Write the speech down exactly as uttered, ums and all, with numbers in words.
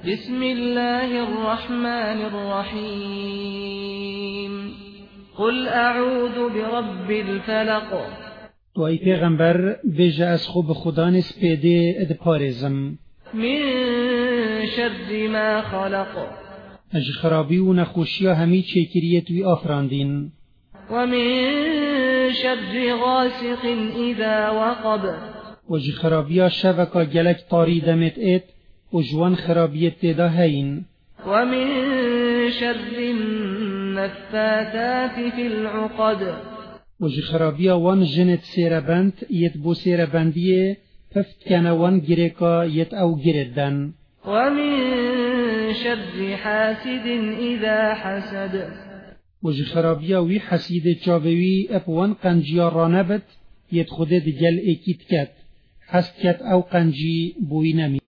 بسم الله الرحمن الرحيم قل أعوذ برب الفلق. تو ای پیغمبر بجا از خوب خدا نسپیده اد پارزم من شر ما خلق. اج خرابی و نخوشی همی چیکریت وی آفراندین. و من شر غاسق اذا وقب. و اج خرابی شبکا گلک طاری دمت ات و جوان خرابیت تیدا هین. و من شر النفاثات في العقد. و اج خرابی وان جنت سیربند یت بو سیربندیه پفت کنه وان گریکا یت او گردن. و من شر حاسد اذا حسد. و اج خرابی وی حسید چاوی اپ وان قنجیا رانبت یت خودت گل اکیت کت حست کت او قنجی بوی نمی.